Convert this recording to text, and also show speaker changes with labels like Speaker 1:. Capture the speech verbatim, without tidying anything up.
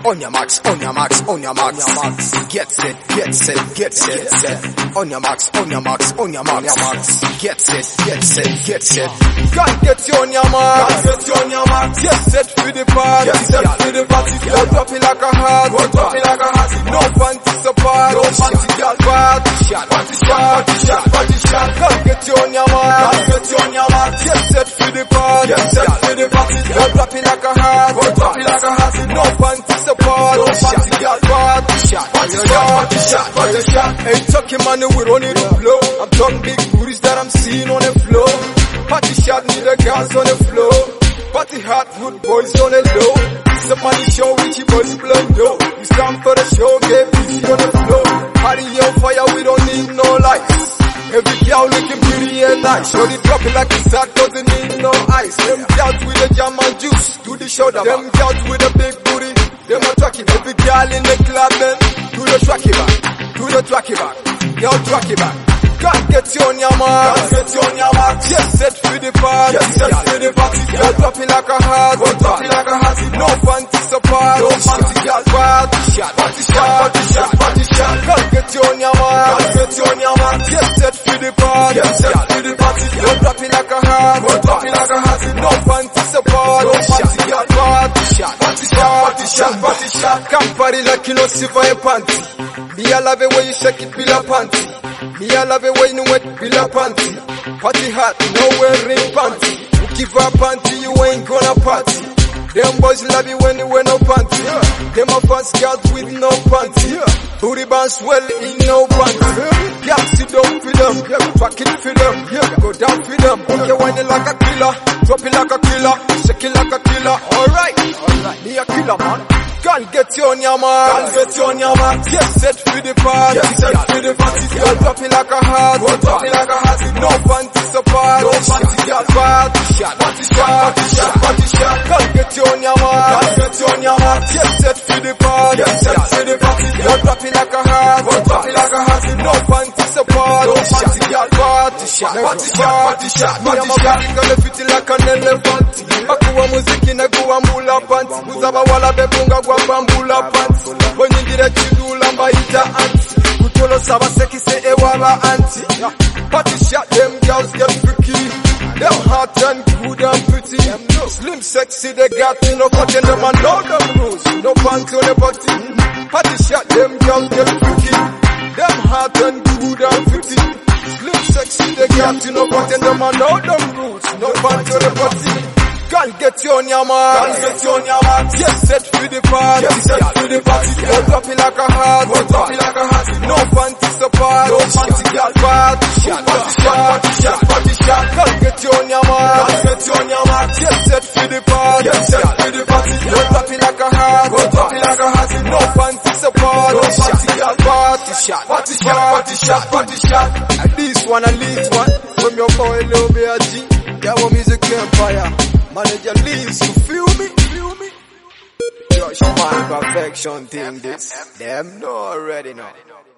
Speaker 1: On your marks, on your marks, on your marks, get set, get set, get set. On your marks, on your marks, on your marks, get set, get set, get set. Can't get you on your marks, get you on your marks. Get set for the party, get set for the party. Go drop it like a heart, go drop it like a heart. No panties apart, no panties girl, party shot, party shot, party shot, party shot. Can't get you on your marks, get you on your marks. Get set for the party, get set for the party. Go drop it like a heart, go drop it like a heart. No panties apart, no panties girl, party shot, party shot, party shot, party shot. Ain't talking money, we don't need to blow. I'm talking big booties that I'm seeing on the floor. Party shot, need the girls on the floor. Party hot, good boys on the low. It's a money show, Richie boys blow dough. We stand for the show, get busy on the floor. Party on fire, we don't need no lights. Every girl looking pretty and nice. Show the drop it like it's hot, doesn't need no ice. Them girls with the jam and juice, do the shoulder. Them girls with the big booty, them a tracky. Every girl in the club, then do the tracky back, do the tracky back, yo tracky back. Can't get you on your mark, can't get you on your mark. Get set for the party, get set for the party. Go drop it like a heart, go drop it like a heart. No panties apart, no panties girl, party shot, party shot, party shot, party shot. Can't get you on your mark, can't get you on your mark. Get set for the party, get set for the party. Go drop it like a heart, go drop it like a heart. No panties apart, no panties girl, party shot, party shot, party shot, party shot. Can't party like you know silver and panty. Me I love it when you shake it, feel a panty. Me I love it when you wet, feel a panty. Party hot, no wearing panty. You give a panty, you ain't gonna party. Them boys love it when you wear no panty. Them a fast girls with no panty. Booty bounce well in no panty. Yeah, sit down for them, track it for them, go down for them. Okay, whine it like a killer, drop it like a killer, shake it like a killer. Alright, alright, me a killer man. Can't get you on your mark, can't get you on your mark. Get set for the party, get set for the party. Go drop it like a heart, go drop it like a heart. No panties apart, no panties girl, party shot, party shot, party shot, party shot. Can't get you on your mark, can't get you on your mark. Get set for the party, get set for the party. Go drop it like a heart, go drop it like a heart. No panties apart, no panties girl, party shot, party shot, party shot, party shot. Gonna fit it like an elephant. Bakuwa muziki na kuwa mbula pants. Uzaba wala bebunga kwa bambula pants. Bonyingira chidula mbaita anti. Kutolo saba seki se ewala anti. Party shot, them girls get freaky. Them hot and good and pretty. Slim sexy they got no cotton them and know them rules. No pants on the body. Party shot, them girls get freaky. Them hot and good and pretty. Slim sexy they got no cotton them and know them rules. No pants on the body. Can't get you on your mark, can't get you on your mark. Get set for the party, get set for the party. Go drop it like a heart, go drop it like a heart. No panties apart, no panties girl, party shot, party shot, party shot, party shot. Can't get you on your mark, can't get you on your mark. Get set for the party, get set for the party. Go drop it like a heart, go drop it like a heart. No panties apart, no panties girl, party shot, party shot, party shot, party shot. And this one and this one from your boy Lil B I G, Yawo Music Empire. Manager Leeds, you feel me? Feel me? Josh Man perfection thing this. Them know already know.